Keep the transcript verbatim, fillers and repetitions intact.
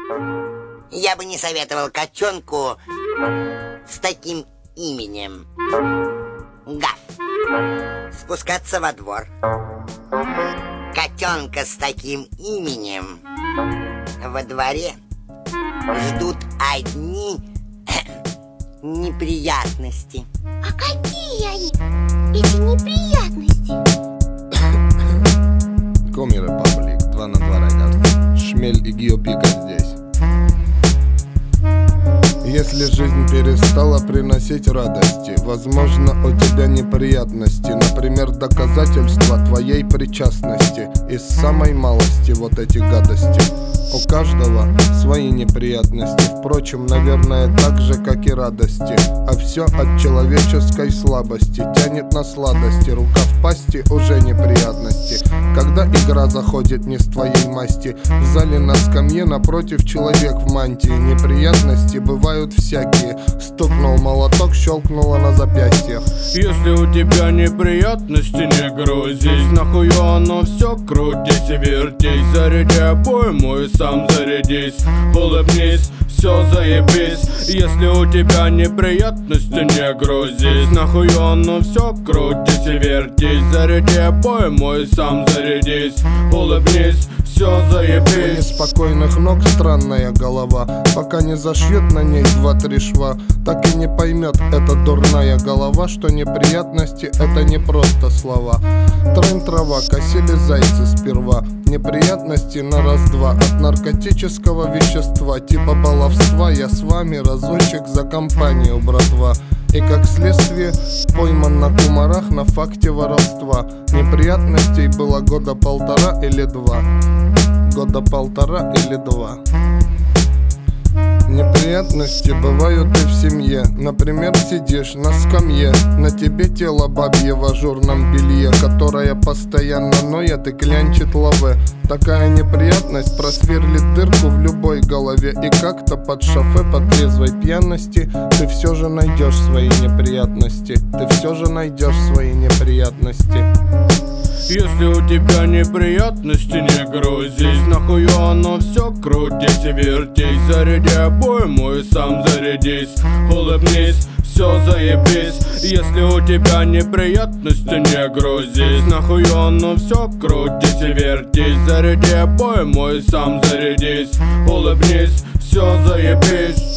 Я бы не советовал котенку с таким именем. Гав. Спускаться во двор. Котенка с таким именем во дворе ждут одни неприятности. А какие они, эти неприятности? Коми Репаблик, два на два рогатки. Шмель и Гиопика здесь. Если жизнь перестала приносить радости, возможно, у тебя неприятности. Например, доказательства твоей причастности. Из самой малости вот эти гадости. У каждого свои неприятности. Впрочем, наверное, так же, как и радости. А все от человеческой слабости. Тянет на сладости, рука в пасти, уже неприятности. Когда игра заходит не с твоей масти, в зале на скамье напротив человек в мантии. Неприятности бывают всякие. Стукнул молоток, щелкнуло на запястьях. Если у тебя неприятности, не грузись. Нахуй оно все, крутись и вертись. Заряди обойму и сам зарядись. Улыбнись, все заебись. Если у тебя неприятности, не грузись. Нахуй оно все, крутись и вертись. Заряди обойму и сам зарядись. Улыбнись, все заебись. У неспокойных ног странная голова. Пока не зашьет на ней два-три шва, так и не поймет эта дурная голова, что неприятности это не просто слова. Трын трава, косили зайцы сперва. Неприятности на раз-два от наркотического вещества типа баловства. Я с вами разочек за компанию, братва. И как следствие пойман на кумарах на факте воровства. Неприятностей было года полтора или два. Года полтора или два. Неприятности бывают и в семье. Например, сидишь на скамье, на тебе тело бабье в ажурном белье, которое постоянно ноет и клянчит лаве. Такая неприятность просверлит дырку в любой голове. И как-то под шофе по трезвой пьяности ты все же найдешь свои неприятности. Ты все же найдешь свои неприятности. Если у тебя неприятности, не грузись. Нахуй оно все, крутись и вертись. Заряди обойму и сам зарядись. Улыбнись, все заебись. Если у тебя неприятности, не грузись. Нахуй оно все, крутись и вертись. Заряди обойму и сам зарядись. Улыбнись, все заебись.